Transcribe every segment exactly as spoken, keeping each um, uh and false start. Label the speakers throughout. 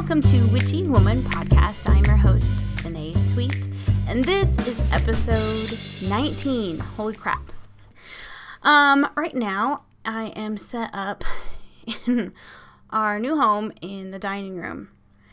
Speaker 1: welcome to Witchy Woman Podcast. I'm your host, Danae Sweet, and this is episode nineteen. Holy crap. Um, right now, I am set up in our new home in the dining room,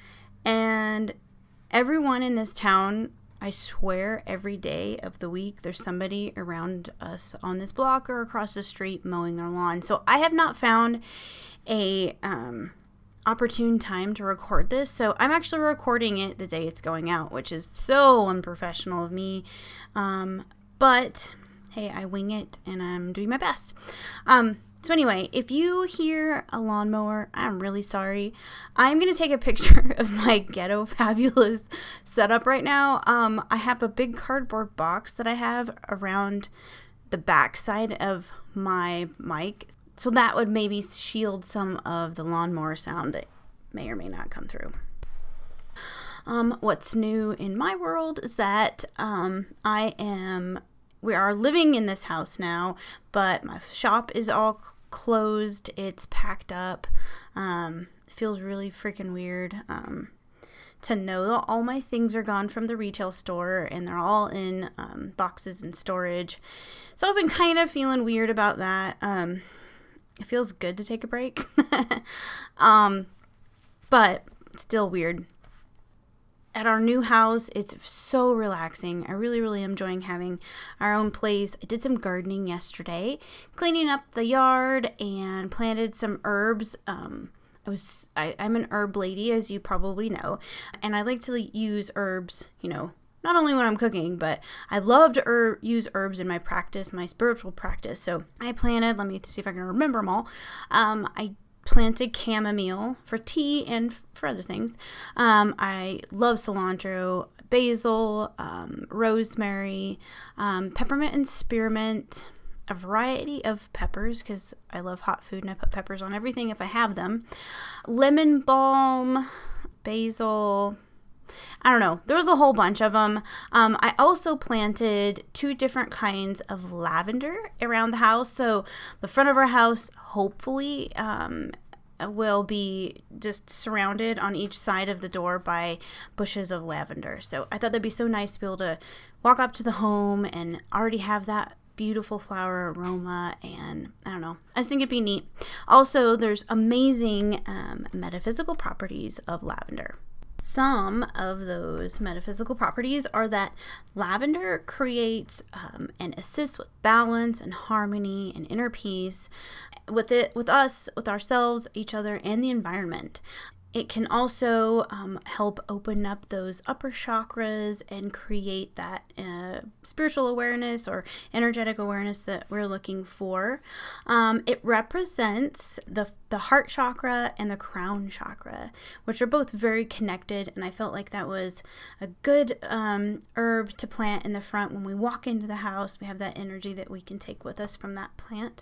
Speaker 1: and everyone in this town, I swear every day of the week, there's somebody around us on this block or across the street mowing their lawn. So I have not found a um, opportune time to record this. So I'm actually recording it the day it's going out, which is so unprofessional of me. Um, but hey, I wing it and I'm doing my best. Um, So anyway, if you hear a lawnmower, I'm really sorry. I'm going to take a picture of my Ghetto Fabulous setup right now. Um, I have a big cardboard box that I have around the back side of my mic. So that would maybe shield some of the lawnmower sound that may or may not come through. Um, what's new in my world is that um, I am... We are living in this house now, but my shop is all closed. It's packed up. Um, it feels really freaking weird um, to know that all my things are gone from the retail store and they're all in um, boxes and storage. So I've been kind of feeling weird about that. Um, it feels good to take a break, um, but still weird. At our new house, it's so relaxing. I really, really am enjoying having our own place. I did some gardening yesterday, cleaning up the yard and planted some herbs. Um, I was, I, I'm an herb lady, as you probably know, and I like to use herbs, you know, not only when I'm cooking, but I love to herb, use herbs in my practice, my spiritual practice. So I planted, let me see if I can remember them all. Um, I planted chamomile for tea and for other things. Um, I love cilantro, basil, um, rosemary, um, peppermint and spearmint, a variety of peppers because I love hot food and I put peppers on everything if I have them. Lemon balm, basil, I don't know. There was a whole bunch of them. Um, I also planted two different kinds of lavender around the house. So the front of our house, hopefully, um, will be just surrounded on each side of the door by bushes of lavender. So I thought that'd be so nice to be able to walk up to the home and already have that beautiful flower aroma, and I don't know, I just think it'd be neat. Also, there's amazing um, metaphysical properties of lavender. Some of those metaphysical properties are that lavender creates um, and assists with balance and harmony and inner peace with it, with us, with ourselves, each other, and the environment. It can also um, help open up those upper chakras and create that uh, spiritual awareness or energetic awareness that we're looking for. Um, it represents the the heart chakra and the crown chakra, which are both very connected, and I felt like that was a good um, herb to plant in the front. When we walk into the house, we have that energy that we can take with us from that plant.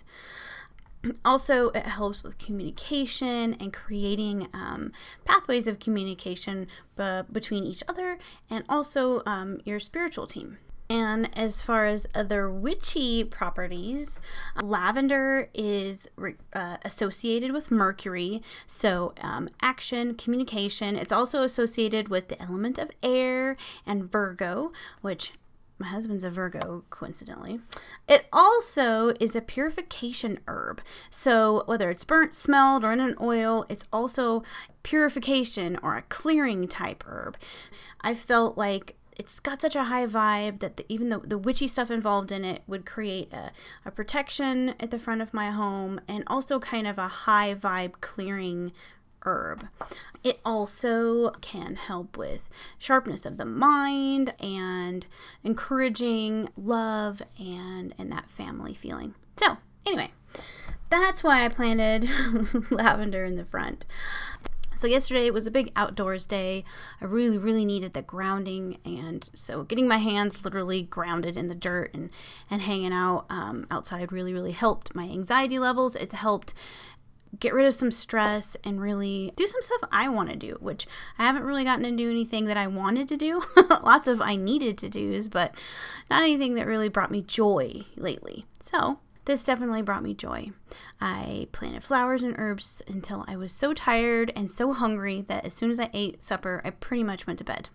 Speaker 1: Also, it helps with communication and creating um, pathways of communication b- between each other and also um, your spiritual team. And as far as other witchy properties, lavender is re- uh, associated with Mercury, so um, action, communication. It's also associated with the element of air and Virgo, which my husband's a Virgo, coincidentally. It also is a purification herb. So whether it's burnt, smelled, or in an oil, it's also purification or a clearing type herb. I felt like it's got such a high vibe that the, even though the witchy stuff involved in it would create a, a protection at the front of my home and also kind of a high vibe clearing herb. It also can help with sharpness of the mind and encouraging love and, and that family feeling. So anyway, that's why I planted lavender in the front. So yesterday was a big outdoors day. I really, really needed the grounding, and so getting my hands literally grounded in the dirt and, and hanging out um, outside really, really helped my anxiety levels. It helped get rid of some stress and really do some stuff I want to do, which I haven't really gotten to do anything that I wanted to do. Lots of I needed to do's, but not anything that really brought me joy lately. So this definitely brought me joy. I planted flowers and herbs until I was so tired and so hungry that as soon as I ate supper, I pretty much went to bed.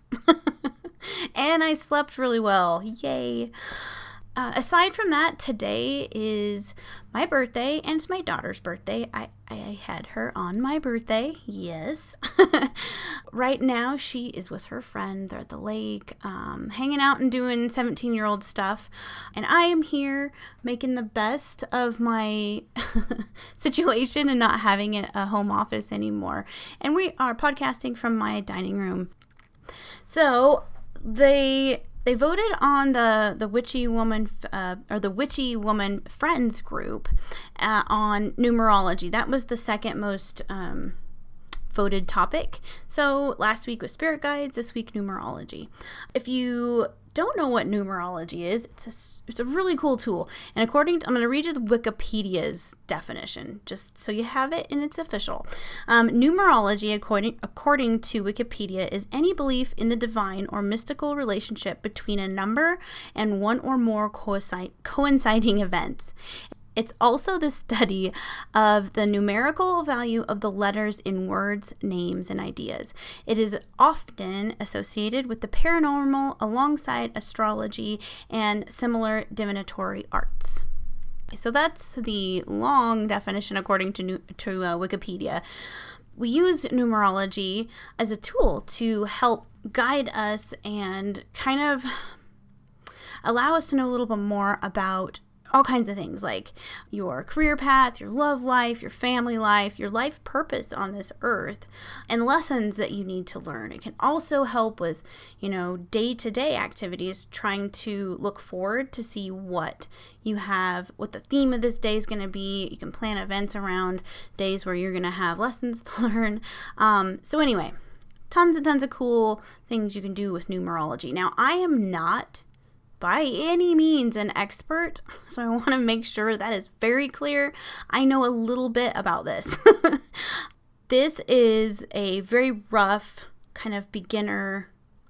Speaker 1: And I slept really well. Yay. Uh, aside from that, today is my birthday and it's my daughter's birthday. I, I had her on my birthday. Yes. Right now, she is with her friend. They're at the lake, um, hanging out and doing seventeen-year-old stuff. And I am here making the best of my situation and not having a home office anymore. And we are podcasting from my dining room. So they... They voted on the, the Witchy Woman, uh, or the Witchy Woman Friends group uh, on numerology. That was the second most um, voted topic. So last week was spirit guides, this week numerology. If you don't know what numerology is, it's a, it's a really cool tool. And according to, I'm going to read you the Wikipedia's definition, just so you have it and it's official. Um, numerology, according, according to Wikipedia, is any belief in the divine or mystical relationship between a number and one or more coincide, coinciding events. It's also the study of the numerical value of the letters in words, names, and ideas. It is often associated with the paranormal alongside astrology and similar divinatory arts. So that's the long definition according to, to uh, Wikipedia. We use numerology as a tool to help guide us and kind of allow us to know a little bit more about all kinds of things like your career path, your love life, your family life, your life purpose on this earth, and lessons that you need to learn. It can also help with, you know, day-to-day activities, trying to look forward to see what you have, what the theme of this day is going to be. You can plan events around days where you're going to have lessons to learn. Um, so anyway, tons and tons of cool things you can do with numerology. Now, I am not by any means an expert, so I want to make sure that is very clear. I know a little bit about this. This is a very rough kind of beginner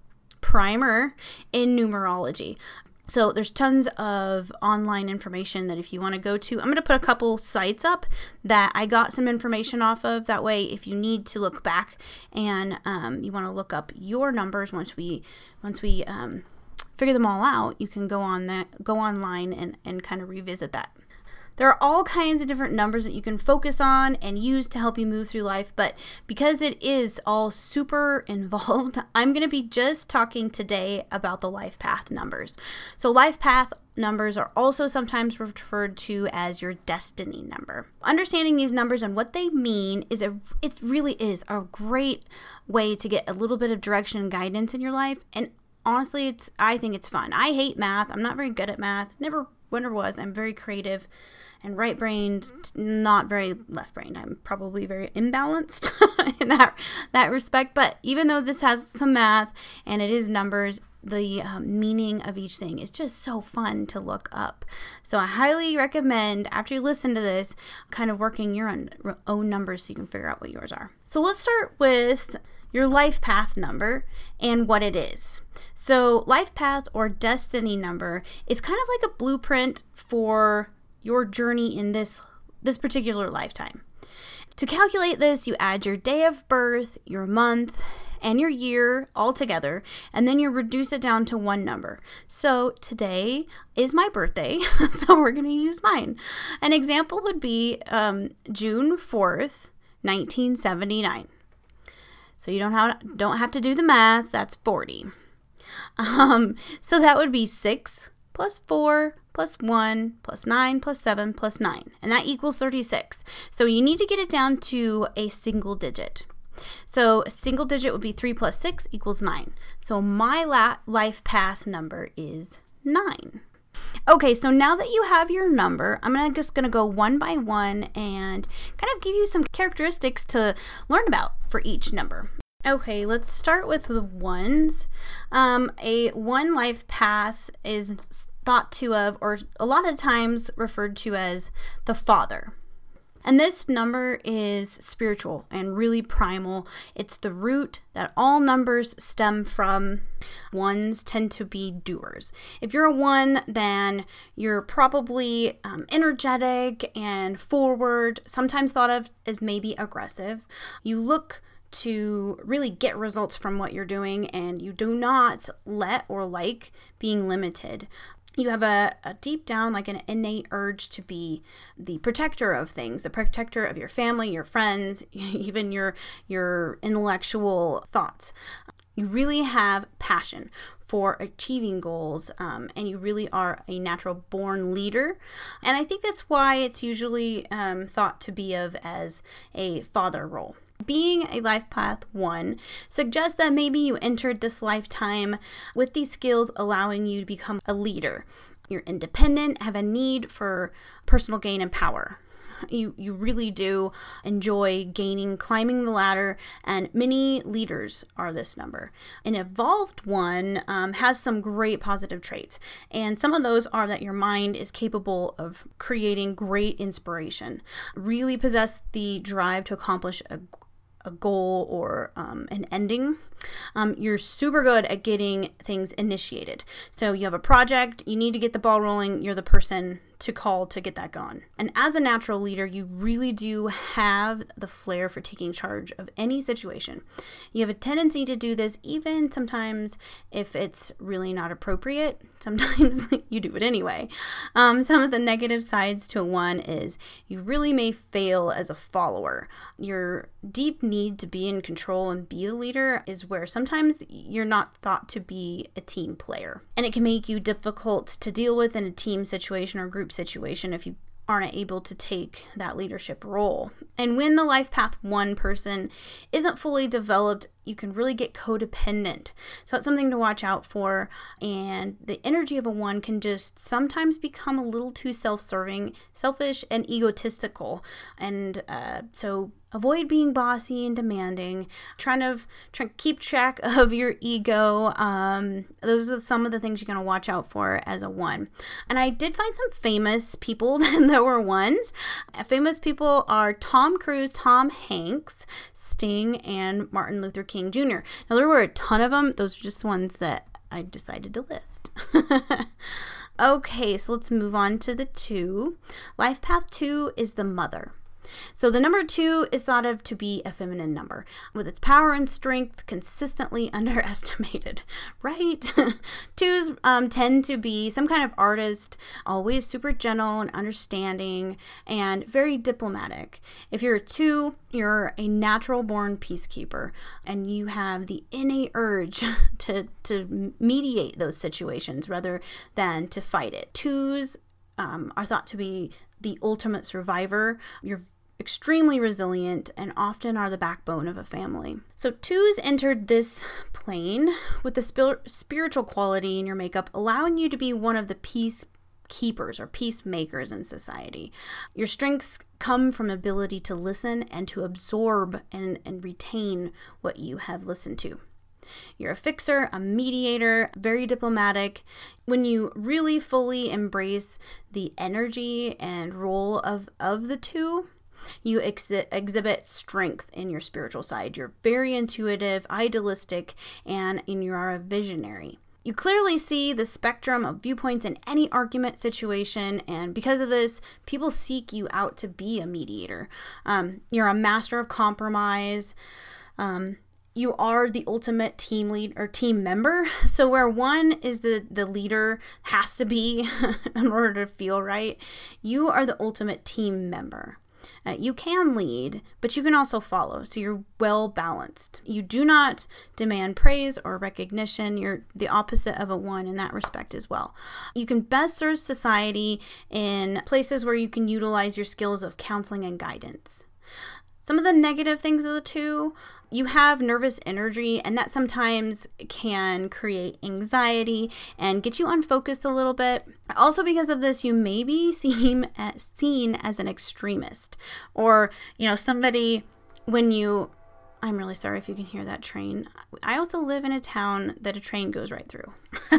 Speaker 1: primer in numerology. So there's tons of online information that if you want to go to, I'm going to put a couple sites up that I got some information off of. That way, if you need to look back and um, you want to look up your numbers once we, once we, um, figure them all out, you can go on that, go online and, and kind of revisit that. There are all kinds of different numbers that you can focus on and use to help you move through life, but because it is all super involved, I'm going to be just talking today about the life path numbers. So life path numbers are also sometimes referred to as your destiny number. Understanding these numbers and what they mean is a it really is a great way to get a little bit of direction and guidance in your life. And honestly, it's I think it's fun. I hate math. I'm not very good at math. Never, never was. I'm very creative and right-brained, not very left-brained. I'm probably very imbalanced in that that respect. But even though this has some math and it is numbers, the um, meaning of each thing is just so fun to look up. So I highly recommend, after you listen to this, kind of working your own, own numbers so you can figure out what yours are. So let's start with your life path number and what it is. So life path or destiny number is kind of like a blueprint for your journey in this this particular lifetime. To calculate this, you add your day of birth, your month, and your year all together, and then you reduce it down to one number. So today is my birthday, so we're going to use mine. An example would be um, June fourth, nineteen seventy-nine. So you don't have, don't have to do the math, that's forty. Um, so that would be six plus four plus one plus nine plus seven plus nine, and that equals thirty-six. So you need to get it down to a single digit. So a single digit would be three plus six equals nine. So my la- life path number is nine. Okay, so now that you have your number, I'm gonna, just going to go one by one and kind of give you some characteristics to learn about for each number. Okay, let's start with the ones. Um, a one life path is thought to of, or a lot of times referred to as the father. And this number is spiritual and really primal. It's the root that all numbers stem from. Ones tend to be doers. If you're a one, then you're probably um, energetic and forward, sometimes thought of as maybe aggressive. You look to really get results from what you're doing, and you do not let or like being limited. You have a, a deep down, like an innate urge to be the protector of things, the protector of your family, your friends, even your your intellectual thoughts. You really have passion for achieving goals, um, and you really are a natural born leader. And I think that's why it's usually um, thought to be of as a father role. Being a life path one suggests that maybe you entered this lifetime with these skills allowing you to become a leader. You're independent, have a need for personal gain and power. You you really do enjoy gaining, climbing the ladder, and many leaders are this number. An evolved one um, has some great positive traits, and some of those are that your mind is capable of creating great inspiration, really possess the drive to accomplish a a goal or um, an ending. Um, you're super good at getting things initiated. So you have a project, you need to get the ball rolling, you're the person to call to get that going. And as a natural leader, you really do have the flair for taking charge of any situation. You have a tendency to do this even sometimes if it's really not appropriate. Sometimes you do it anyway. Um, some of the negative sides to a one is you really may fail as a follower. Your deep need to be in control and be the leader is where sometimes you're not thought to be a team player. And it can make you difficult to deal with in a team situation or group situation if you aren't able to take that leadership role. And when the life path one person isn't fully developed, you can really get codependent. So it's something to watch out for. And the energy of a one can just sometimes become a little too self-serving, selfish, and egotistical. And uh, so avoid being bossy and demanding. Trying to try to keep track of your ego. Um, those are some of the things you're going to watch out for as a one. And I did find some famous people that were ones. Famous people are Tom Cruise, Tom Hanks, Sting, and Martin Luther King Junior Now, there were a ton of them. Those are just the ones that I decided to list. Okay, so let's move on to the two. Life path two is the mother. So the number two is thought of to be a feminine number, with its power and strength consistently underestimated, right? Twos um, tend to be some kind of artist, always super gentle and understanding, and very diplomatic. If you're a two, you're a natural born peacekeeper, and you have the innate urge to, to mediate those situations rather than to fight it. Twos um, are thought to be the ultimate survivor. You're extremely resilient and often are the backbone of a family. So twos entered this plane with the spir- spiritual quality in your makeup, allowing you to be one of the peacekeepers or peacemakers in society. Your strengths come from ability to listen and to absorb and, and retain what you have listened to. You're a fixer, a mediator, very diplomatic. When you really fully embrace the energy and role of, of the two, you ex- exhibit strength in your spiritual side. You're very intuitive, idealistic, and, and you are a visionary. You clearly see the spectrum of viewpoints in any argument situation, and because of this, people seek you out to be a mediator. Um, you're a master of compromise. Um, You are the ultimate team lead or team member. So where one is the, the leader has to be in order to feel right, you are the ultimate team member. Uh, you can lead, but you can also follow. So you're well balanced. You do not demand praise or recognition. You're the opposite of a one in that respect as well. You can best serve society in places where you can utilize your skills of counseling and guidance. Some of the negative things of the two, you have nervous energy, and that sometimes can create anxiety and get you unfocused a little bit. Also, because of this, you may be seen as, seen as an extremist, or, you know, somebody when you I'm really sorry if you can hear that train. I also live in a town that a train goes right through.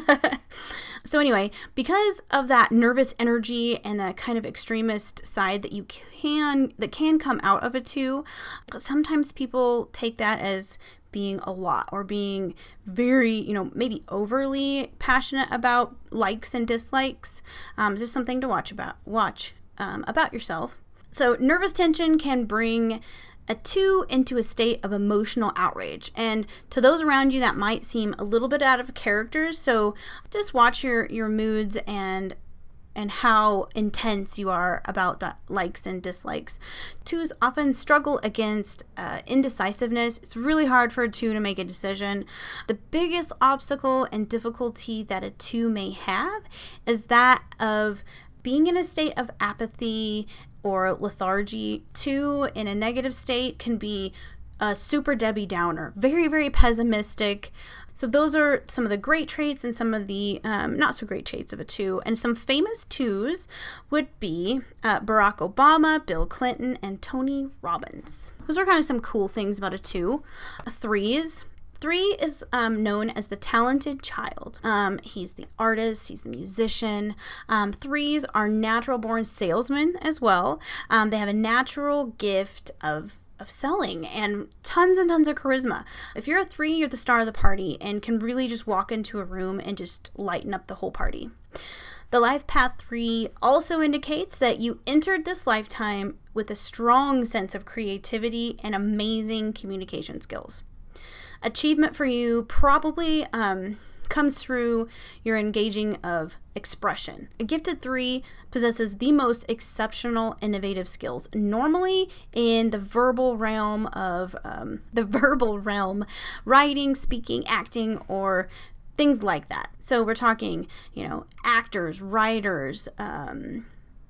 Speaker 1: So anyway, because of that nervous energy and that kind of extremist side that you can, that can come out of a two, sometimes people take that as being a lot or being very, you know, maybe overly passionate about likes and dislikes. Um, just something to watch about, watch um, about yourself. So nervous tension can bring a two into a state of emotional outrage. And to those around you, that might seem a little bit out of character. So just watch your, your moods and and how intense you are about likes and dislikes. Twos often struggle against uh, indecisiveness. It's really hard for a two to make a decision. The biggest obstacle and difficulty that a two may have is that of being in a state of apathy or lethargy. Two in a negative state can be a super Debbie Downer, very, very pessimistic. So those are some of the great traits and some of the um, not so great traits of a two. And some famous twos would be uh, Barack Obama, Bill Clinton, and Tony Robbins. Those are kind of some cool things about a two. Threes. Three is um, known as the talented child. Um, he's the artist, he's the musician. Um, threes are natural born salesmen as well. Um, they have a natural gift of of selling and tons and tons of charisma. If you're a three, you're the star of the party and can really just walk into a room and just lighten up the whole party. The life path three also indicates that you entered this lifetime with a strong sense of creativity and amazing communication skills. Achievement for you probably um, comes through your engaging of expression. A gifted three possesses the most exceptional innovative skills, normally in the verbal realm of um, the verbal realm, writing, speaking, acting, or things like that. So we're talking, you know, actors, writers, um,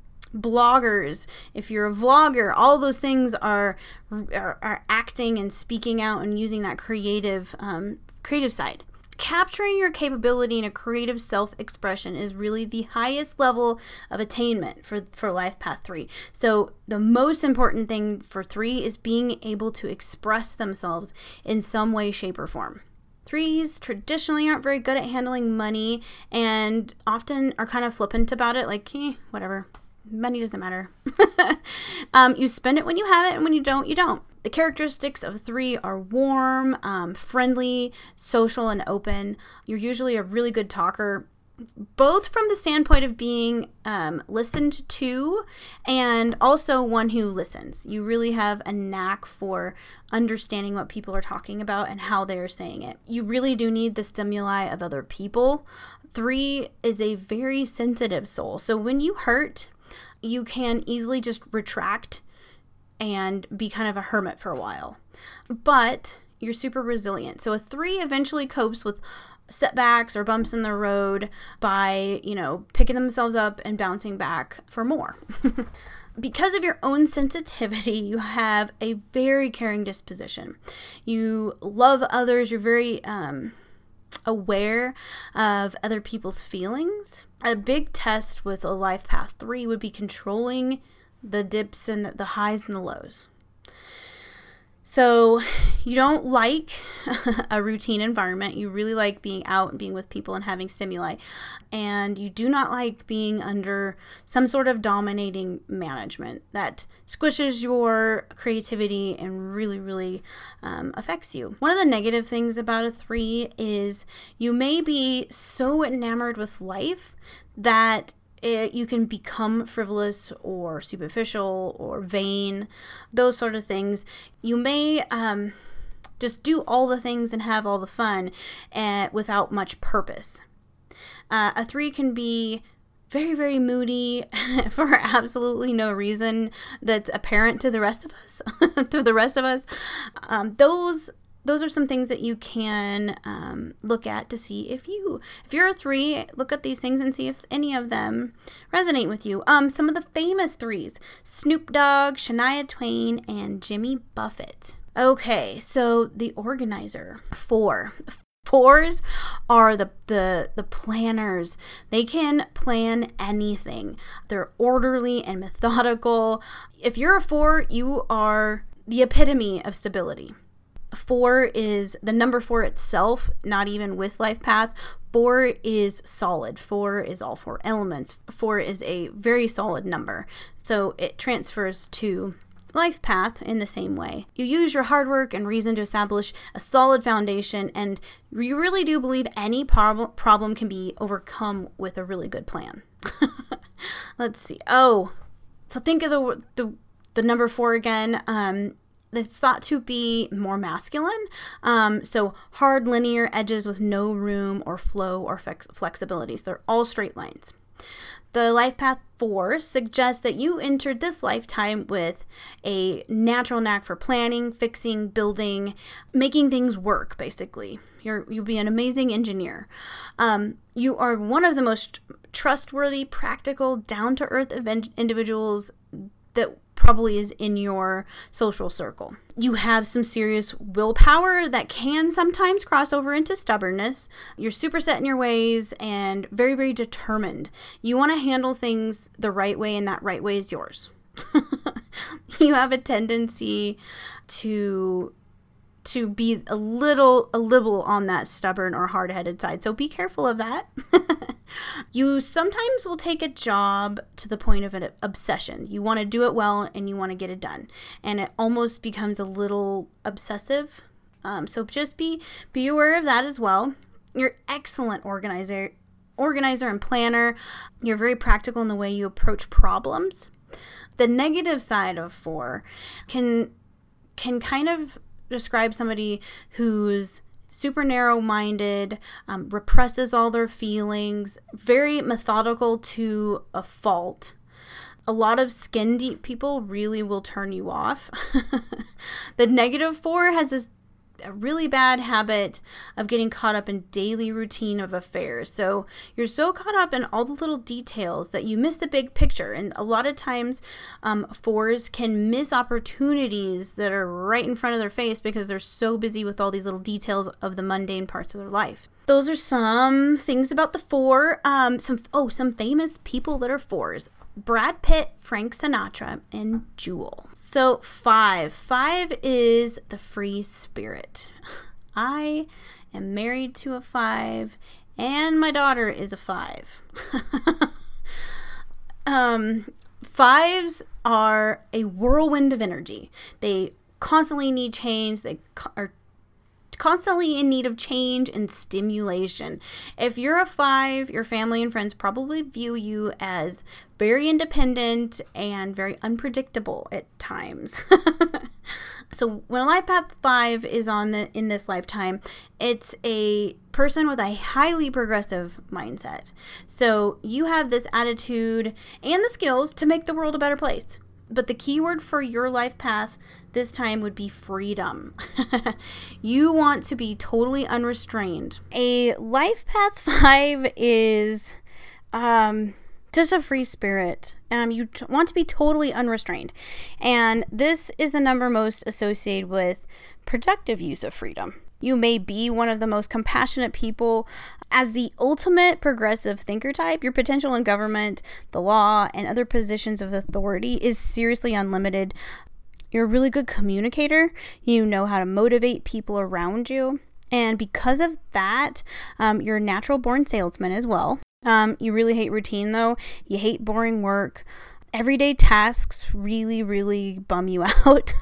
Speaker 1: bloggers. If you're a vlogger, all those things are are, are acting and speaking out and using that creative um, creative side. Capturing your capability in a creative self-expression is really the highest level of attainment for, for Life Path three. So the most important thing for three is being able to express themselves in some way, shape, or form. Threes traditionally aren't very good at handling money and often are kind of flippant about it, like, eh, whatever. Money doesn't matter. um, you spend it when you have it, and when you don't, you don't. The characteristics of three are warm, um, friendly, social, and open. You're usually a really good talker, both from the standpoint of being um, listened to and also one who listens. You really have a knack for understanding what people are talking about and how they're saying it. You really do need the stimuli of other people. Three is a very sensitive soul. So when you hurt, you can easily just retract and be kind of a hermit for a while. But you're super resilient. So a three eventually copes with setbacks or bumps in the road by, you know, picking themselves up and bouncing back for more. Because of your own sensitivity, you have a very caring disposition. You love others. You're very um, aware of other people's feelings. A big test with a Life Path three would be controlling the dips and the highs and the lows. So you don't like a routine environment. You really like being out and being with people and having stimuli. And you do not like being under some sort of dominating management that squishes your creativity and really, really um, affects you. One of the negative things about a three is you may be so enamored with life that It, you can become frivolous or superficial or vain, those sort of things. You may um, just do all the things and have all the fun uh, without much purpose. Uh, a three can be very, very moody for absolutely no reason that's apparent to the rest of us. to the rest of us, um, those. Those are some things that you can um, look at to see if you, if you're a three, look at these things and see if any of them resonate with you. Um, some of the famous threes: Snoop Dogg, Shania Twain, and Jimmy Buffett. Okay, so the organizer, four. Fours are the, the the planners. They can plan anything. They're orderly and methodical. If you're a four, you are the epitome of stability. Four is the number four itself, not even with life path. Four is solid. Four is all four elements. Four is a very solid number. So it transfers to life path in the same way. You use your hard work and reason to establish a solid foundation, and you really do believe any prob- problem can be overcome with a really good plan. Let's see. Oh, so think of the the, the number four again. Um, It's thought to be more masculine, um, so hard linear edges with no room or flow or flex- flexibility. So they're all straight lines. The life path four suggests that you entered this lifetime with a natural knack for planning, fixing, building, making things work, basically. You're, you'll be an amazing engineer. Um, you are one of the most trustworthy, practical, down-to-earth event- individuals that probably is in your social circle. You have some serious willpower that can sometimes cross over into stubbornness. You're super set in your ways and very, very determined. You want to handle things the right way, and that right way is yours. You have a tendency to to be a little a little on that stubborn or hard-headed side, so be careful of that. You sometimes will take a job to the point of an obsession. You want to do it well and you want to get it done, and it almost becomes a little obsessive. Um, so just be be aware of that as well. You're excellent organizer, organizer and planner. You're very practical in the way you approach problems. The negative side of four can can kind of describe somebody who's super narrow-minded, um, represses all their feelings, very methodical to a fault. A lot of skin-deep people really will turn you off. The negative four has this a really bad habit of getting caught up in daily routine of affairs. So you're so caught up in all the little details that you miss the big picture. And a lot of times um, fours can miss opportunities that are right in front of their face because they're so busy with all these little details of the mundane parts of their life. Those are some things about the four. Um, some oh, some famous people that are fours. Brad Pitt, Frank Sinatra, and Jewel. So five. Five is the free spirit. I am married to a five, and my daughter is a five. um, fives are a whirlwind of energy. They constantly need change. They co- are constantly in need of change and stimulation. If you're a five, your family and friends probably view you as very independent and very unpredictable at times. So when a life path five is on the in this lifetime, it's a person with a highly progressive mindset. So you have this attitude and the skills to make the world a better place. But the key word for your life path this time would be freedom. You want to be totally unrestrained. A life path five is um, just a free spirit. Um, you t- want to be totally unrestrained. And this is the number most associated with productive use of freedom. You may be one of the most compassionate people. As the ultimate progressive thinker type, your potential in government, the law, and other positions of authority is seriously unlimited. You're a really good communicator. You know how to motivate people around you. And because of that, um, you're a natural born salesman as well. Um, you really hate routine, though. You hate boring work. Everyday tasks really, really bum you out.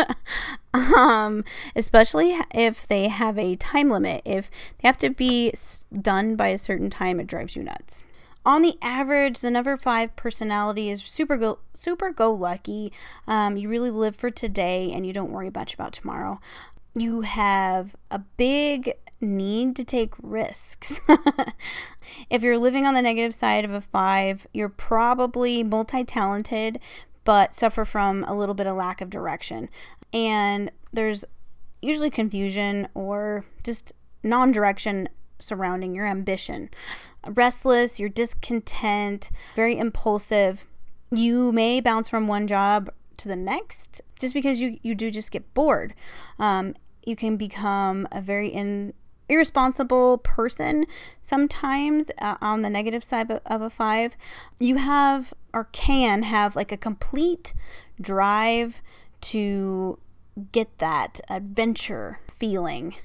Speaker 1: um, especially if they have a time limit. If they have to be done by a certain time, it drives you nuts. On the average, the number five personality is super go, super go lucky. Um, you really live for today and you don't worry much about tomorrow. You have a big need to take risks. If you're living on the negative side of a five, you're probably multi-talented, but suffer from a little bit of lack of direction. And there's usually confusion or just non-direction surrounding your ambition. Restless, you're discontent, very impulsive. You may bounce from one job to the next just because you, you do just get bored. Um, you can become a very in, irresponsible person sometimes uh, on the negative side of, of a five. You have or can have like a complete drive to get that adventure. feeling.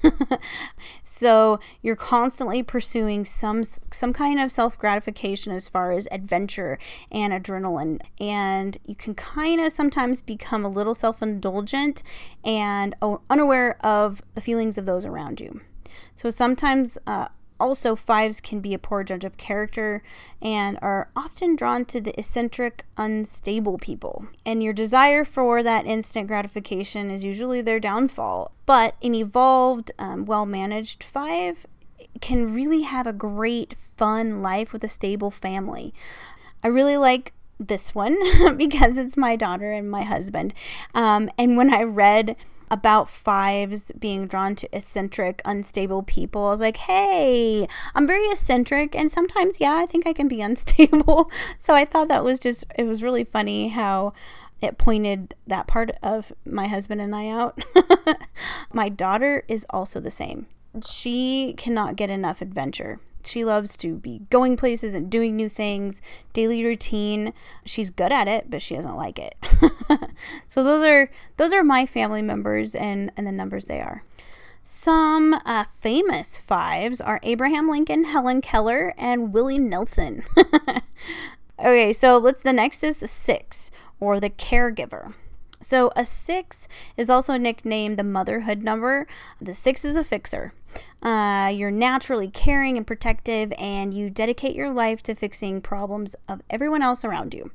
Speaker 1: So you're constantly pursuing some some kind of self-gratification as far as adventure and adrenaline. And you can kind of sometimes become a little self-indulgent and unaware of the feelings of those around you. So sometimes uh, also fives can be a poor judge of character and are often drawn to the eccentric, unstable people. And your desire for that instant gratification is usually their downfall. But an evolved, um, well-managed five can really have a great, fun life with a stable family. I really like this one because it's my daughter and my husband. Um, and when I read about fives being drawn to eccentric, unstable people, I was like, hey, I'm very eccentric, and sometimes, yeah, I think I can be unstable. So I thought that was just, it was really funny how it pointed that part of my husband and I out. My daughter is also the same. She cannot get enough adventure. She loves to be going places and doing new things, daily routine. She's good at it, but she doesn't like it. So those are those are my family members and, and the numbers they are. Some uh, famous fives are Abraham Lincoln, Helen Keller, and Willie Nelson. Okay, so let's. The next is the six, or the caregiver. So a six is also nicknamed the motherhood number. The six is a fixer. Uh, you're naturally caring and protective, and you dedicate your life to fixing problems of everyone else around you.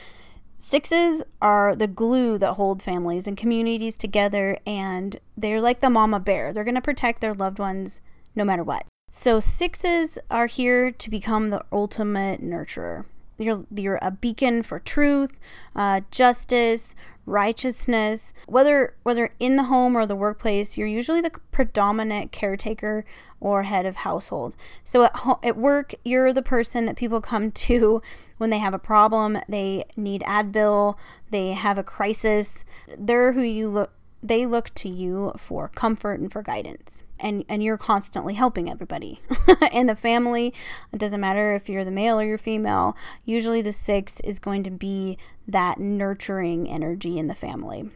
Speaker 1: Sixes are the glue that hold families and communities together, and they're like the mama bear. They're going to protect their loved ones no matter what. So sixes are here to become the ultimate nurturer. You're, you're a beacon for truth, uh, justice, righteousness. Whether whether in the home or the workplace, you're usually the predominant caretaker or head of household. So at, ho- at work, you're the person that people come to when they have a problem, they need Advil, they have a crisis. They're who you look. They look to you for comfort and for guidance. And and you're constantly helping everybody in the family. It doesn't matter if you're the male or you're female. Usually the six is going to be that nurturing energy in the family.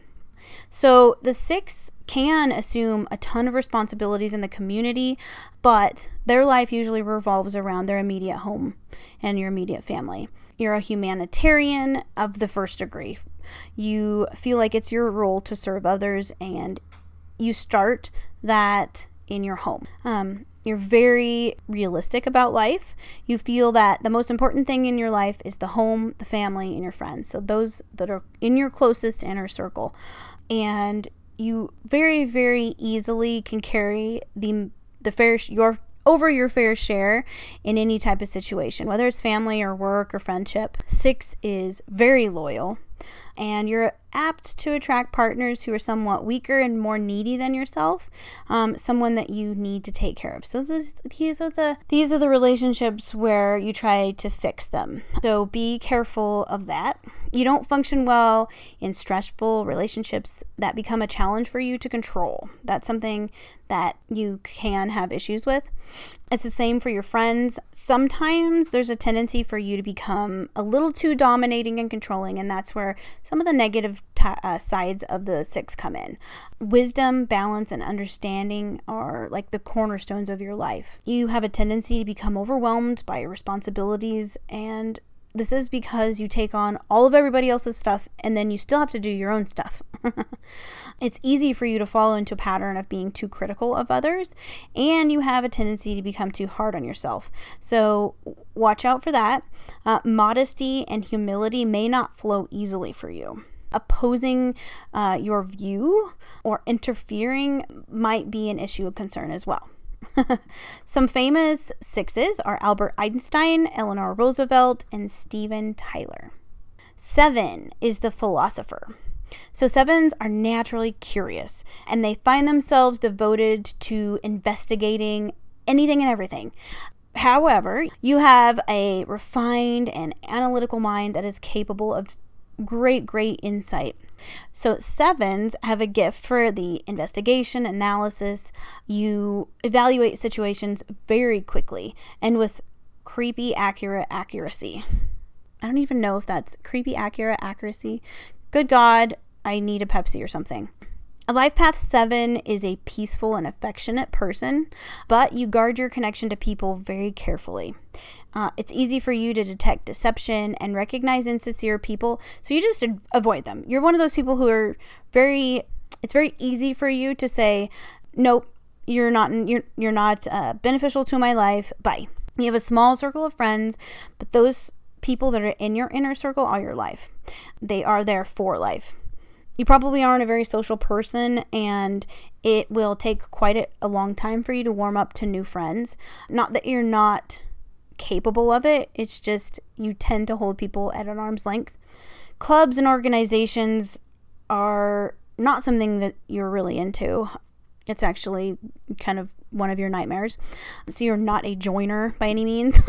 Speaker 1: So the six can assume a ton of responsibilities in the community, but their life usually revolves around their immediate home and your immediate family. You're a humanitarian of the first degree. You feel like it's your role to serve others, and you start that in your home. Um, you're very realistic about life. You feel that the most important thing in your life is the home, the family, and your friends. So those that are in your closest inner circle. And you very, very easily can carry the the fair your over your fair share in any type of situation, whether it's family or work or friendship. Six is very loyal, and you're apt to attract partners who are somewhat weaker and more needy than yourself, um, someone that you need to take care of. So this, these are the these are the relationships where you try to fix them. So be careful of that. You don't function well in stressful relationships that become a challenge for you to control. That's something that you can have issues with. It's the same for your friends. Sometimes there's a tendency for you to become a little too dominating and controlling, and that's where some of the negative t- uh, sides of the six come in. Wisdom, balance, and understanding are like the cornerstones of your life. You have a tendency to become overwhelmed by your responsibilities, and this is because you take on all of everybody else's stuff and then you still have to do your own stuff. It's easy for you to fall into a pattern of being too critical of others, and you have a tendency to become too hard on yourself. So watch out for that. Uh, modesty and humility may not flow easily for you. Opposing uh, your view or interfering might be an issue of concern as well. Some famous sixes are Albert Einstein, Eleanor Roosevelt, and Steven Tyler. Seven is the philosopher. So sevens are naturally curious, and they find themselves devoted to investigating anything and everything. However, you have a refined and analytical mind that is capable of great, great insight. So sevens have a gift for the investigation, analysis. You evaluate situations very quickly and with creepy, accurate accuracy. I don't even know if that's creepy, accurate accuracy. Good God, I need a Pepsi or something. A life path seven is a peaceful and affectionate person, but you guard your connection to people very carefully. Uh, it's easy for you to detect deception and recognize insincere people, so you just avoid them. You're one of those people who are very, it's very easy for you to say, nope, you're not, you're, you're not uh, beneficial to my life, bye. You have a small circle of friends, but those people that are in your inner circle are your life. They are there for life. You probably aren't a very social person, and it will take quite a, a long time for you to warm up to new friends. Not that you're not capable of it, it's just you tend to hold people at an arm's length. Clubs and organizations are not something that you're really into. It's actually kind of one of your nightmares. So you're not a joiner by any means.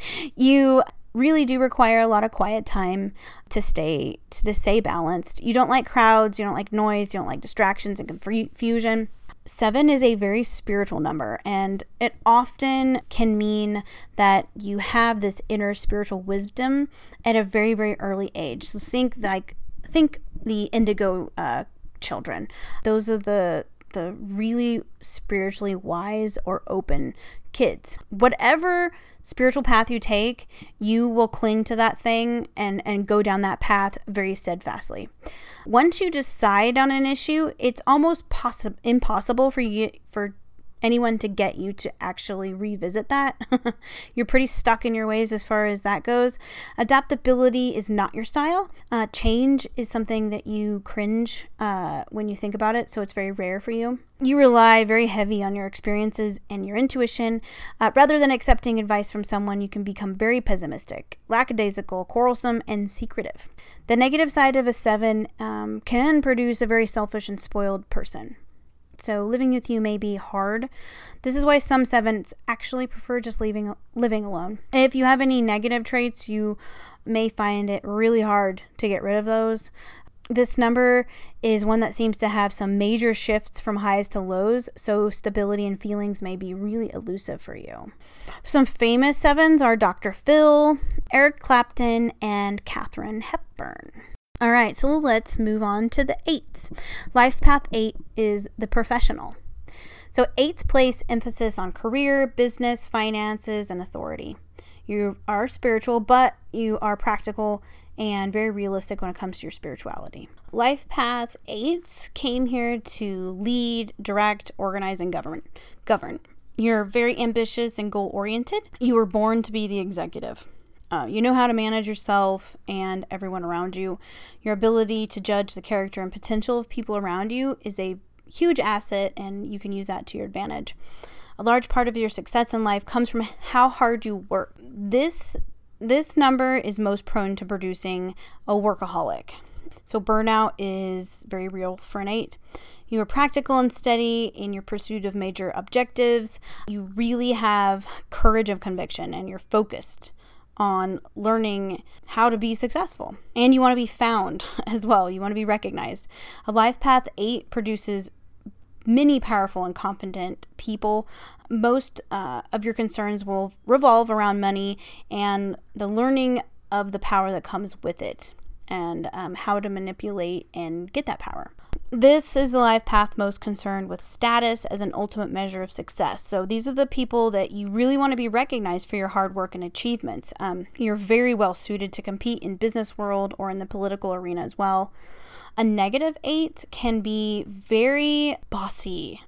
Speaker 1: You really do require a lot of quiet time to stay to stay balanced. You don't like crowds, you don't like noise, you don't like distractions and confusion. Seven is a very spiritual number, and it often can mean that you have this inner spiritual wisdom at a very, very early age. So think like think the indigo uh, children. Those are the the really spiritually wise or open kids. Whatever spiritual path you take, you will cling to that thing and, and go down that path very steadfastly. Once you decide on an issue, it's almost possi- impossible for you for anyone to get you to actually revisit that. You're pretty stuck in your ways as far as that goes. Adaptability is not your style. Uh, change is something that you cringe uh, when you think about it, so it's very rare for you. You rely very heavy on your experiences and your intuition. Uh, rather than accepting advice from someone, you can become very pessimistic, lackadaisical, quarrelsome, and secretive. The negative side of a seven um, can produce a very selfish and spoiled person. So living with you may be hard. This is why some sevens actually prefer just leaving, living alone. If you have any negative traits, you may find it really hard to get rid of those. This number is one that seems to have some major shifts from highs to lows, so stability and feelings may be really elusive for you. Some famous sevens are Doctor Phil, Eric Clapton, and Katharine Hepburn. All right, so let's move on to the eights. Life path eight is the professional. So eights place emphasis on career, business, finances, and authority. You are spiritual, but you are practical and very realistic when it comes to your spirituality. Life path eights came here to lead, direct, organize, and govern. Govern. You're very ambitious and goal-oriented. You were born to be the executive. Uh, you know how to manage yourself and everyone around you. Your ability to judge the character and potential of people around you is a huge asset, and you can use that to your advantage. A large part of your success in life comes from how hard you work. This this number is most prone to producing a workaholic. So burnout is very real for an eight. You are practical and steady in your pursuit of major objectives. You really have courage of conviction, and you're focused on learning how to be successful. And you want to be found as well. You want to be recognized. A life path eight produces many powerful and confident people. Most uh, of your concerns will revolve around money and the learning of the power that comes with it, and um, how to manipulate and get that power. This is the life path most concerned with status as an ultimate measure of success. So these are the people that you really want to be recognized for your hard work and achievements. Um, you're very well suited to compete in business world or in the political arena as well. A negative eight can be very bossy,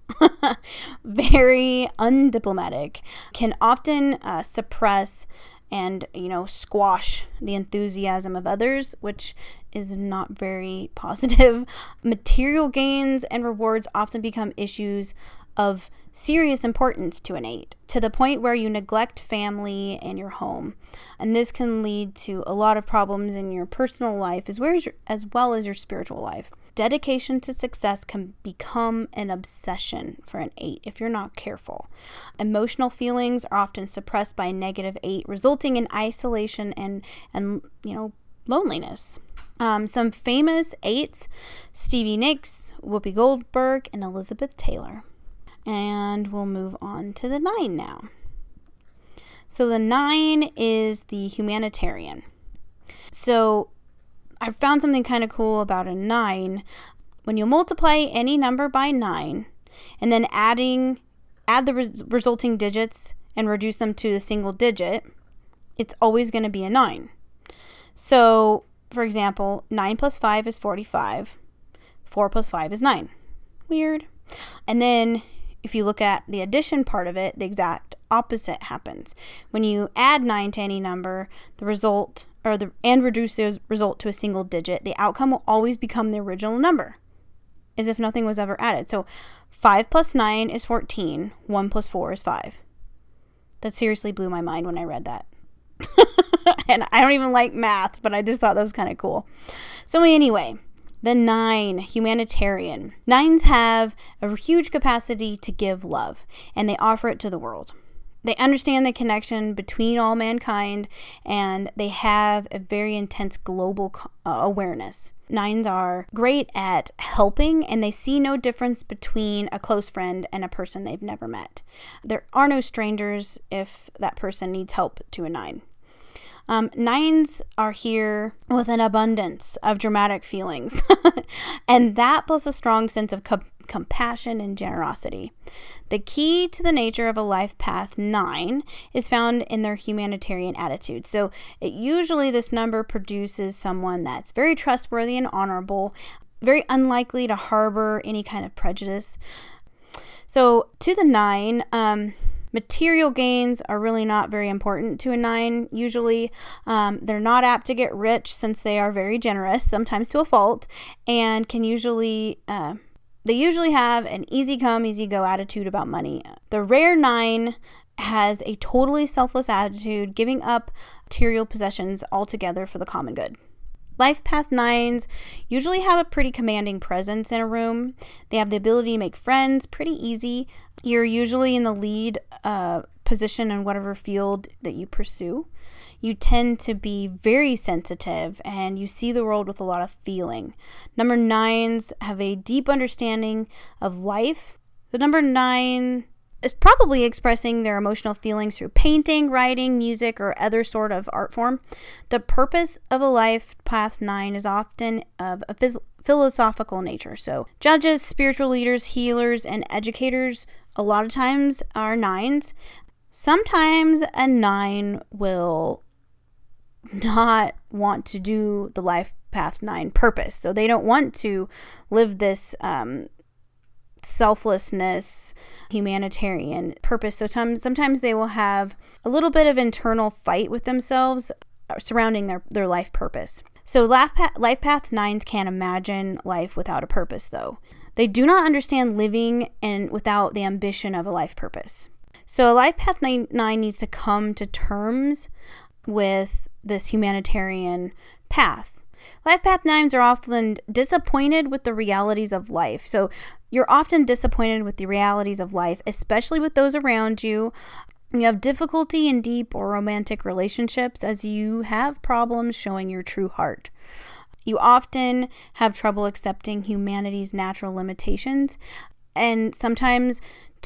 Speaker 1: very undiplomatic, can often uh, suppress and, you know, squash the enthusiasm of others, which is not very positive. Material gains and rewards often become issues of serious importance to an eight, to the point where you neglect family and your home. And this can lead to a lot of problems in your personal life as well as your, as well as your spiritual life. Dedication to success can become an obsession for an eight if you're not careful. Emotional feelings are often suppressed by a negative eight, resulting in isolation and, and you know, loneliness. Um, some famous eights: Stevie Nicks, Whoopi Goldberg, and Elizabeth Taylor. And we'll move on to the nine now. So the nine is the humanitarian. So I found something kind of cool about a nine. when you multiply any number by nine and then adding, add the res- resulting digits and reduce them to a single digit, it's always going to be a nine. So, for example, nine plus five is forty-five. four plus five is nine. Weird. And then if you look at the addition part of it, the exact opposite happens. When you add nine to any number, the result or the and reduce the result to a single digit, the outcome will always become the original number, as if nothing was ever added. So five plus nine is fourteen. one plus four is five. That seriously blew my mind when I read that. And I don't even like math, but I just thought that was kind of cool. So anyway, the nine, humanitarian. Nines have a huge capacity to give love, and they offer it to the world. They understand the connection between all mankind, and they have a very intense global uh, awareness. Nines are great at helping, and they see no difference between a close friend and a person they've never met. There are no strangers if that person needs help to a nine. Um, nines are here with an abundance of dramatic feelings, and that plus a strong sense of com- compassion and generosity. The key to the nature of a life path nine is found in their humanitarian attitude. So it usually this number produces someone that's very trustworthy and honorable, very unlikely to harbor any kind of prejudice. So to the nine, um, material gains are really not very important to a nine. Usually, um, they're not apt to get rich since they are very generous, sometimes to a fault, and can usually, uh, they usually have an easy come, easy go attitude about money. The rare nine has a totally selfless attitude, giving up material possessions altogether for the common good. Life path nines usually have a pretty commanding presence in a room. They have the ability to make friends pretty easy. You're usually in the lead uh, position in whatever field that you pursue. You tend to be very sensitive, and you see the world with a lot of feeling. Number nines have a deep understanding of life. The number nine is probably expressing their emotional feelings through painting, writing, music, or other sort of art form. The purpose of a life path nine is often of a phys- philosophical nature. So judges, spiritual leaders, healers, and educators a lot of times are nines. Sometimes a nine will not want to do the life path nine purpose. So they don't want to live this um, selflessness, humanitarian purpose. So t- sometimes they will have a little bit of internal fight with themselves surrounding their, their life purpose. So life path, life path nines can't imagine life without a purpose, though. They do not understand living and without the ambition of a life purpose. So a life path nine, nine needs to come to terms with this humanitarian path. Life path nines are often disappointed with the realities of life. So you're often disappointed with the realities of life, especially with those around you. You have difficulty in deep or romantic relationships as you have problems showing your true heart. You often have trouble accepting humanity's natural limitations, and sometimes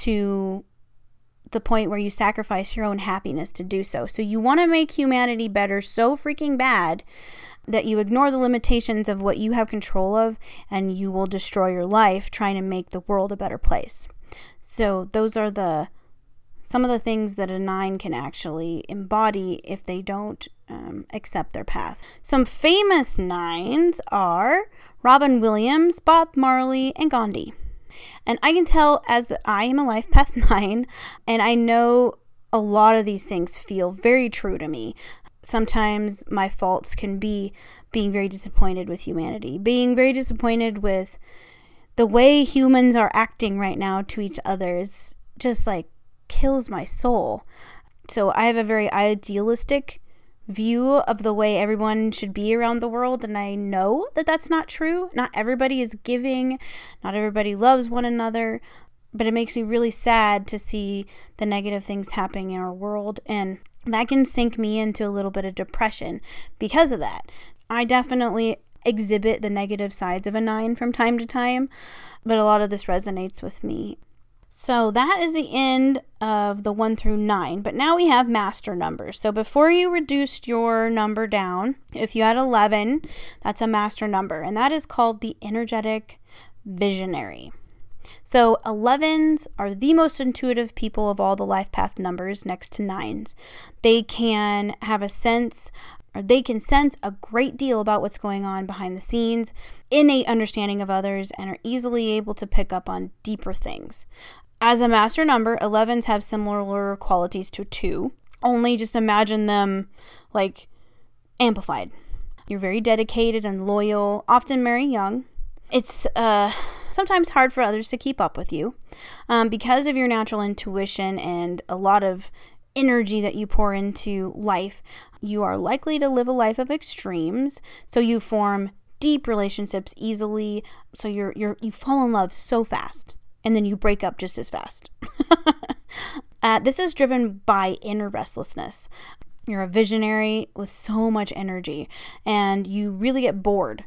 Speaker 1: to the point where you sacrifice your own happiness to do so. So you want to make humanity better so freaking bad that you ignore the limitations of what you have control of, and you will destroy your life trying to make the world a better place. So those are the some of the things that a nine can actually embody if they don't um, accept their path. Some famous nines are Robin Williams, Bob Marley, and Gandhi. And I can tell, as I am a life path nine, and I know a lot of these things feel very true to me. Sometimes my faults can be being very disappointed with humanity, being very disappointed with the way humans are acting right now to each other. Is just like kills my soul. So I have a very idealistic view of the way everyone should be around the world, and I know that that's not true. Not everybody is giving, not everybody loves one another, but it makes me really sad to see the negative things happening in our world, and that can sink me into a little bit of depression because of that. I definitely exhibit the negative sides of a nine from time to time, but a lot of this resonates with me. So that is the end of the one through nine, but now we have master numbers. So before you reduced your number down, if you had eleven, that's a master number, and that is called the energetic visionary. So elevens are the most intuitive people of all the life path numbers next to nines. They can have a sense, or they can sense a great deal about what's going on behind the scenes, innate understanding of others, and are easily able to pick up on deeper things. As a master number, elevens have similar qualities to two, only just imagine them like amplified. You're very dedicated and loyal, often marry young. It's uh, sometimes hard for others to keep up with you um, because of your natural intuition and a lot of energy that you pour into life. You are likely to live a life of extremes, so you form deep relationships easily. So you're you're you fall in love so fast, and then you break up just as fast. uh, this is driven by inner restlessness. You're a visionary with so much energy, and you really get bored.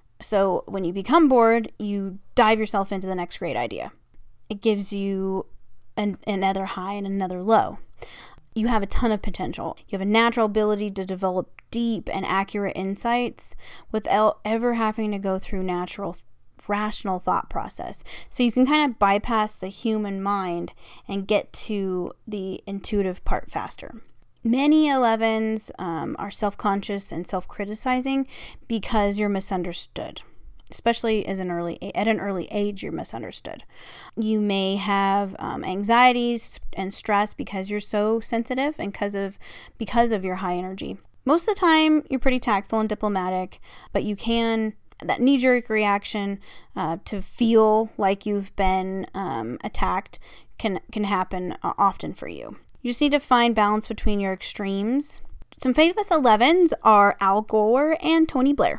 Speaker 1: So when you become bored, you dive yourself into the next great idea. It gives you an, another high and another low. You have a ton of potential. You have a natural ability to develop deep and accurate insights without ever having to go through natural, rational thought process. So you can kind of bypass the human mind and get to the intuitive part faster. Many elevens um, are self-conscious and self-criticizing because you're misunderstood. Especially as an early at an early age, you're misunderstood. You may have um, anxieties and stress because you're so sensitive and because of because of your high energy. Most of the time, you're pretty tactful and diplomatic, but you can that knee-jerk reaction uh, to feel like you've been um, attacked can can happen uh, often for you. You just need to find balance between your extremes. Some famous elevens are Al Gore and Tony Blair.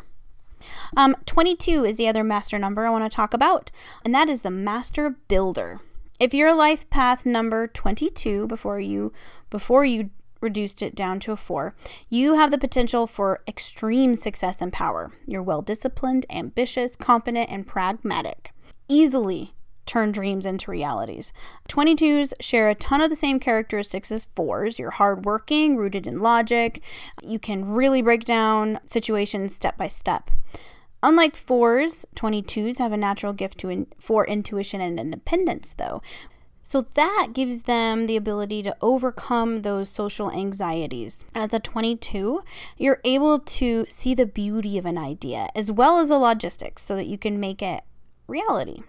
Speaker 1: Um, twenty-two is the other master number I want to talk about, and that is the master builder. If your life path number twenty-two, before you before you reduced it down to a four, you have the potential for extreme success and power. You're well-disciplined, ambitious, confident, and pragmatic. Easily turn dreams into realities. twenty-twos share a ton of the same characteristics as fours. You're hardworking, rooted in logic. You can really break down situations step by step. Unlike fours, twenty-twos have a natural gift to in, for intuition and independence, though. So that gives them the ability to overcome those social anxieties. As a twenty-two, you're able to see the beauty of an idea as well as the logistics so that you can make it reality.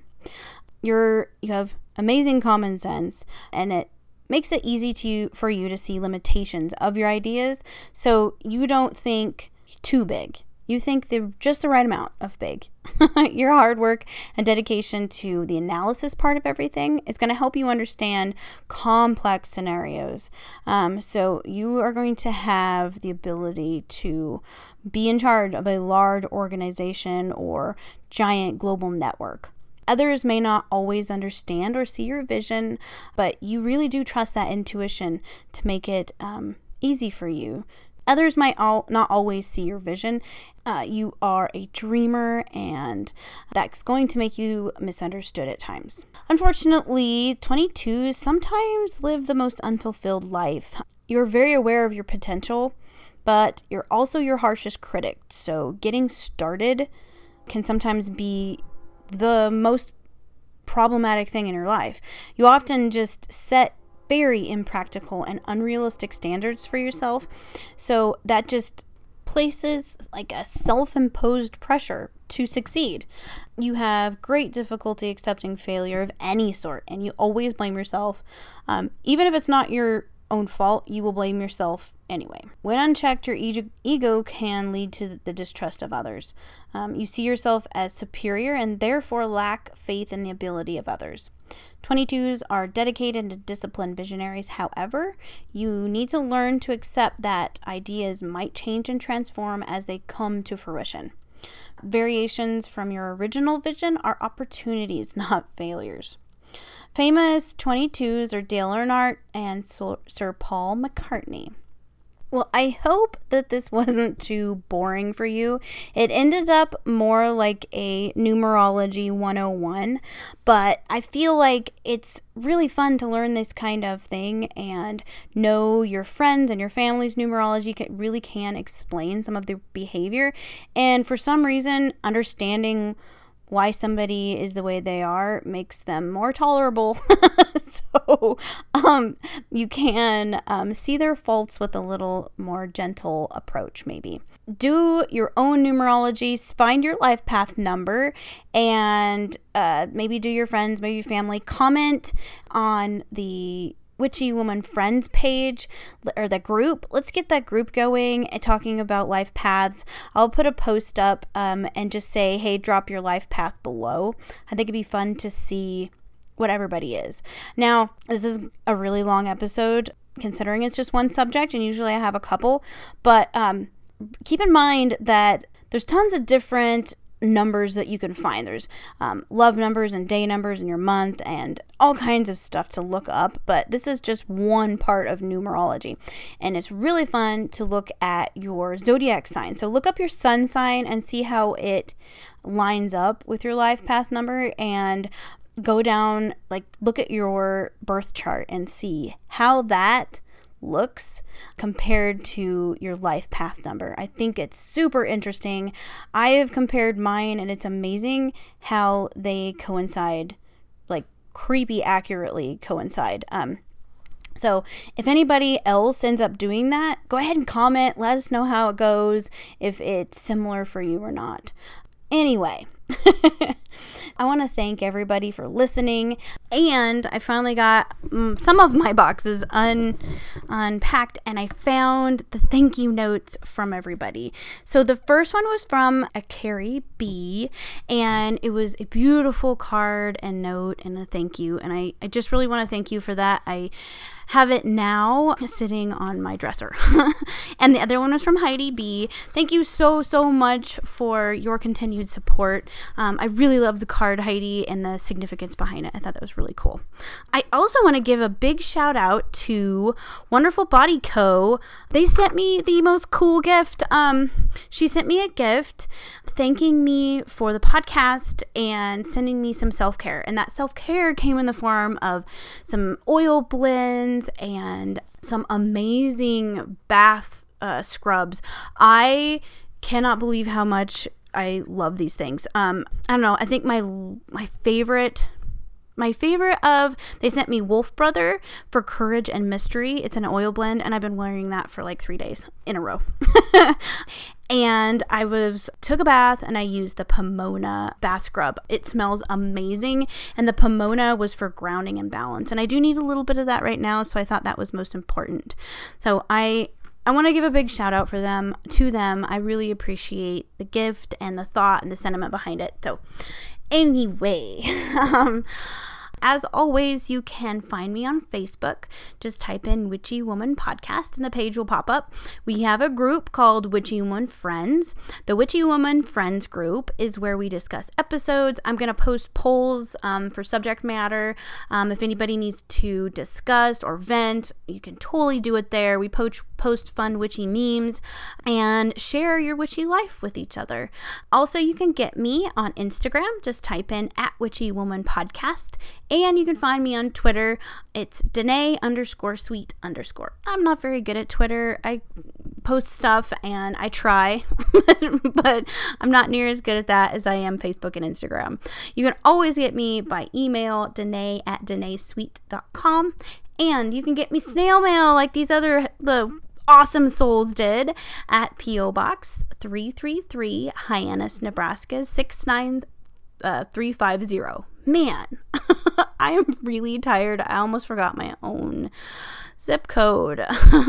Speaker 1: You're you have amazing common sense, and it makes it easy to for you to see limitations of your ideas, so you don't think too big. You think they're just the right amount of big. Your hard work and dedication to the analysis part of everything is going to help you understand complex scenarios. Um, so you are going to have the ability to be in charge of a large organization or giant global network. Others may not always understand or see your vision, but you really do trust that intuition to make it um, easy for you. Others might all, not always see your vision. Uh, you are a dreamer, and that's going to make you misunderstood at times. Unfortunately, twenty-twos sometimes live the most unfulfilled life. You're very aware of your potential, but you're also your harshest critic. So getting started can sometimes be the most problematic thing in your life. You often just set very impractical and unrealistic standards for yourself. So that just places like a self-imposed pressure to succeed. You have great difficulty accepting failure of any sort, and you always blame yourself. Um, even if it's not your own fault, you will blame yourself anyway. When unchecked, your e- ego can lead to the distrust of others. Um, you see yourself as superior and therefore lack faith in the ability of others. twenty-twos are dedicated and disciplined visionaries. However, you need to learn to accept that ideas might change and transform as they come to fruition. Variations from your original vision are opportunities, not failures. Famous twenty-twos are Dale Earnhardt and Sir Paul McCartney. Well, I hope that this wasn't too boring for you. It ended up more like a numerology one oh one, but I feel like it's really fun to learn this kind of thing and know your friends and your family's numerology can, really can explain some of their behavior. And for some reason, understanding why somebody is the way they are makes them more tolerable. So um, you can um, see their faults with a little more gentle approach, maybe. Do your own numerology, find your life path number, and uh, maybe do your friends, maybe your family, comment on the Witchy Woman Friends page or the group. Let's get that group going and talking about life paths. I'll put a post up um, and just say, hey, drop your life path below. I think it'd be fun to see what everybody is. Now, this is a really long episode considering it's just one subject, and usually I have a couple, but um, keep in mind that there's tons of different numbers that you can find. There's um, love numbers and day numbers in your month and all kinds of stuff to look up, but this is just one part of numerology, and it's really fun to look at your zodiac sign. So look up your sun sign and see how it lines up with your life path number, and go down, like look at your birth chart and see how that looks compared to your life path number. I think it's super interesting. I have compared mine, and it's amazing how they coincide, like creepy accurately coincide. Um, so if anybody else ends up doing that, go ahead and comment. Let us know how it goes, if it's similar for you or not. Anyway, I want to thank everybody for listening, and I finally got um, some of my boxes un- unpacked, and I found the thank you notes from everybody. So the first one was from a Carrie B, and it was a beautiful card and note and a thank you, and I, I just really want to thank you for that. I have it now sitting on my dresser. And the other one was from Heidi B. Thank you so, so much for your continued support. Um, I really love the card, Heidi, and the significance behind it. I thought that was really cool. I also want to give a big shout out to Wonderful Body Co. They sent me the most cool gift. Um, she sent me a gift thanking me for the podcast and sending me some self-care. And that self-care came in the form of some oil blends and some amazing bath uh, scrubs. I cannot believe how much I love these things. Um, I don't know. I think my my favorite... My favorite of, they sent me Wolf Brother for Courage and Mystery. It's an oil blend, and I've been wearing that for like three days in a row. And I was took a bath, and I used the Pomona bath scrub. It smells amazing, and the Pomona was for grounding and balance. And I do need a little bit of that right now, so I thought that was most important. So I... I want to give a big shout out for them, to them. I really appreciate the gift and the thought and the sentiment behind it. So anyway, um, as always, you can find me on Facebook. Just type in Witchy Woman Podcast and the page will pop up. We have a group called Witchy Woman Friends. The Witchy Woman Friends group is where we discuss episodes. I'm going to post polls um, for subject matter. Um, if anybody needs to discuss or vent, you can totally do it there. We post, post fun witchy memes and share your witchy life with each other. Also, you can get me on Instagram. Just type in at Witchy Woman Podcast. And you can find me on Twitter. It's Danae underscore sweet underscore. I'm not very good at Twitter. I post stuff and I try, but I'm not near as good at that as I am Facebook and Instagram. You can always get me by email, Danae at Danae Sweet dot com. And you can get me snail mail like these other, the awesome souls did, at P O Box three three three, Hyannis, Nebraska six nine three five zero. Man, I am really tired. I almost forgot my own zip code.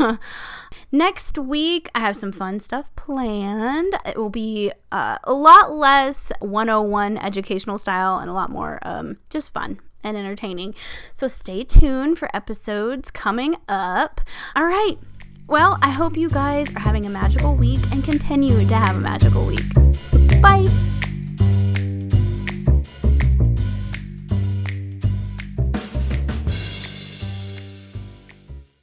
Speaker 1: Next week, I have some fun stuff planned. It will be uh, a lot less one oh one educational style and a lot more um, just fun and entertaining. So stay tuned for episodes coming up. All right. Well, I hope you guys are having a magical week and continue to have a magical week. Bye.